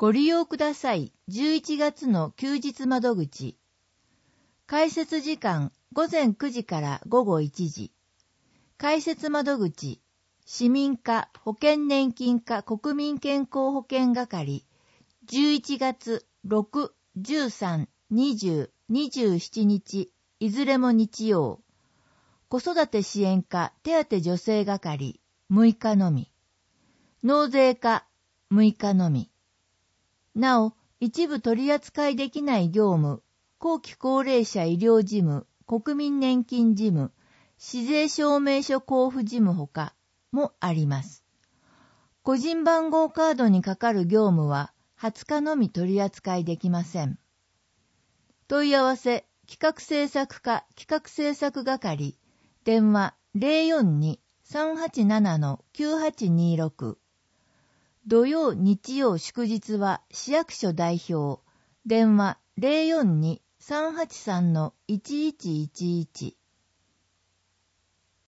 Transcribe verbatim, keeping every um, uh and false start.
ご利用ください。じゅういちがつの休日窓口。開設時間ごぜんくじからごごいちじ。開設窓口、市民課保険年金課国民健康保険係、じゅういちがつろく、じゅうさん、にじゅう、にじゅうしちにち、いずれも日曜。子育て支援課手当助成係、むいかのみ。納税課、むいかのみ。なお、一部取り扱いできない業務、後期高齢者医療事務、国民年金事務、市税証明書交付事務ほかもあります。個人番号カードにかかる業務ははつかのみ取り扱いできません。問い合わせ、企画制作課企画制作係、電話 ゼロよんに さんはちなな きゅうはちにろく。土曜、日曜、祝日は市役所代表、電話 ゼロよんに さんはちさん いちいちいちいち。